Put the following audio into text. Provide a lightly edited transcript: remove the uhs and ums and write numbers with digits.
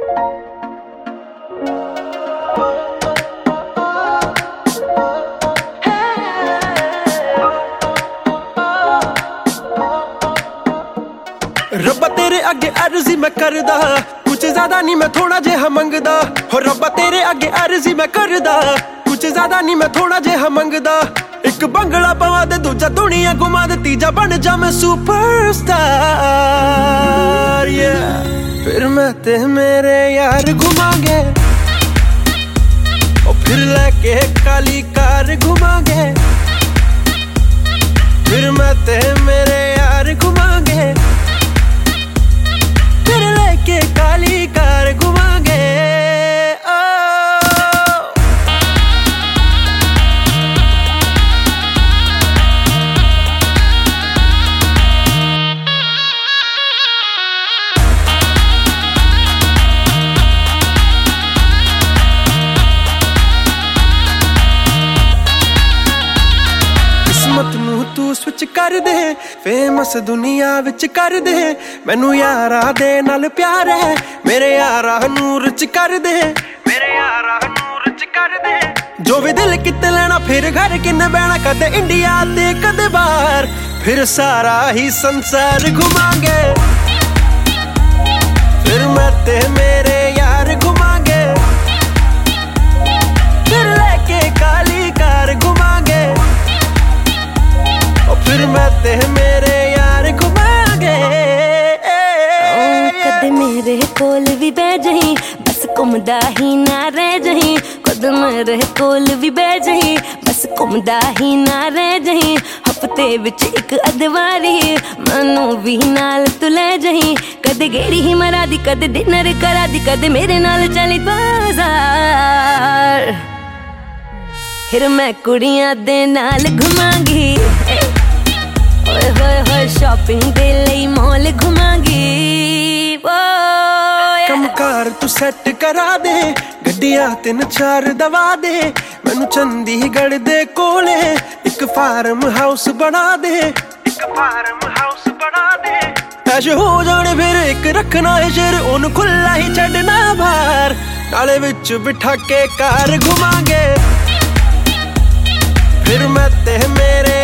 रब्बा तेरे अगे अर्जी मैं करदा, कुछ ज्यादा नहीं मैं थोड़ा जेहा मंगदा। हो रब्बा तेरे अगे अर्जी मैं करदा, कुछ ज्यादा नहीं मैं थोड़ा जेहा मंगदा। एक बंगला पवा दे, दूजा दुनिया घुमा दे, तीजा बन जा मैं सुपरस्टार। फिर मैं ते मेरे यार घुमांगे, और फिर लेके काली कार घुमांगे। फिर मैं ते मेरे यार घुमांगे, फिर लेके काली कार घुमांगे। किस्मत नू तू स्विच कर दे, फेमस दुनिया विच कर दे। मैनू यारा दे नाल प्यार है, मेरे यारा नूर च कर दे, मेरे यारा नूर च कर दे। जो भी दिल किते लेना, फिर घर किन्ने बहना, कदे इंडिया ते कदे बाहर, फिर सारा ही संसार घुमांगे। फिर मैं ते मेरे यार घुमांगे, फिर लेके काली कार घुमांगे। फिर मैं ते मेरे यार घुमांगे। कदे मेरे कोल भी बह जही, बस घुमदा ही ना रह जही। कदे मेरे कोल भी बह जही, बस घुमदा ही ना रह जही। हफ्ते विच एक अदवारी मैनू भी नाल तू ले जही। कदे गेड़ी ही मरा दी, कदे डिनर करा दी, कदे मेरे नाल चली बाजार। फिर मैं कुड़ियां दे नाल घुमांगी, होए होए होए शॉपिंग दे लई मॉल घुमांगी। कमकार तू सेट करा दे, गड्डियां 3-4 दवा दे। मैनू चंडीगढ़ दे कोले एक फार्म हाउस बना दे, एक फार्म हाउस बना दे। ऐश हो जाने फिर एक रखना है शेर, ओनू खुला ही छड़ना बाहर। नाले विच बिठा के कार घुमांगे, फिर मैं ते मेरे